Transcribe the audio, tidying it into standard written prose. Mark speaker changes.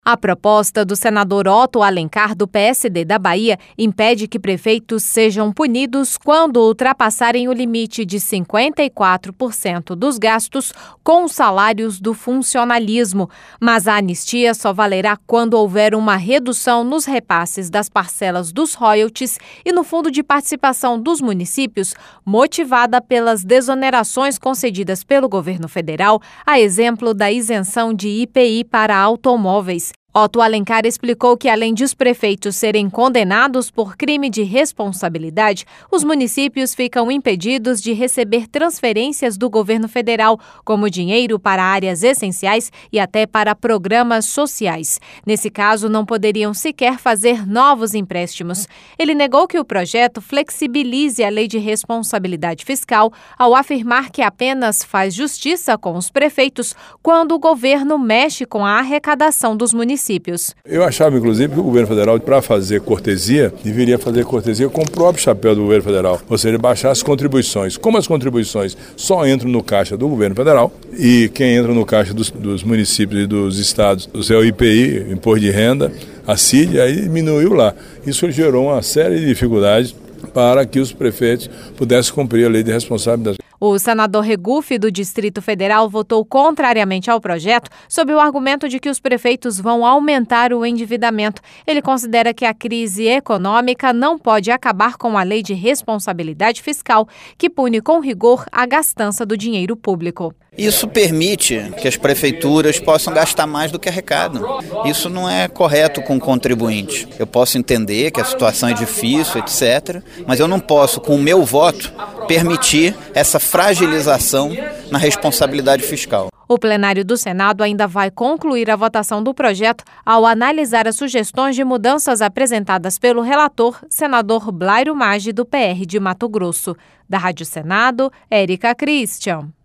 Speaker 1: A proposta do senador Otto Alencar, do PSD da Bahia, impede que prefeitos sejam punidos quando ultrapassarem o limite de 54% dos gastos com os salários do funcionalismo. Mas a anistia só valerá quando houver uma redução nos repasses das parcelas dos royalties e no fundo de participação dos municípios, motivada pelas desonerações concedidas pelo governo federal, a exemplo da isenção de IPI para automóveis. Otto Alencar explicou que, além de os prefeitos serem condenados por crime de responsabilidade, os municípios ficam impedidos de receber transferências do governo federal, como dinheiro para áreas essenciais e até para programas sociais. Nesse caso, não poderiam sequer fazer novos empréstimos. Ele negou que o projeto flexibilize a lei de responsabilidade fiscal, ao afirmar que apenas faz justiça com os prefeitos quando o governo mexe com a arrecadação dos municípios.
Speaker 2: Eu achava, inclusive, que o governo federal, para fazer cortesia, deveria fazer cortesia com o próprio chapéu do governo federal, ou seja, baixar as contribuições. Como as contribuições só entram no caixa do governo federal e quem entra no caixa dos municípios e dos estados, é o IPI, Imposto de Renda, a CID, aí diminuiu lá. Isso gerou uma série de dificuldades para que os prefeitos pudessem cumprir a lei de responsabilidade.
Speaker 1: O senador Regufe, do Distrito Federal, votou contrariamente ao projeto sob o argumento de que os prefeitos vão aumentar o endividamento. Ele considera que a crise econômica não pode acabar com a lei de responsabilidade fiscal, que pune com rigor a gastança do dinheiro público.
Speaker 3: Isso permite que as prefeituras possam gastar mais do que arrecadam. Isso não é correto com o contribuinte. Eu posso entender que a situação é difícil, etc., mas eu não posso, com o meu voto, permitir essa fragilização na responsabilidade fiscal.
Speaker 1: O plenário do Senado ainda vai concluir a votação do projeto ao analisar as sugestões de mudanças apresentadas pelo relator, senador Blairo Maggi, do PR de Mato Grosso. Da Rádio Senado, Érica Christian.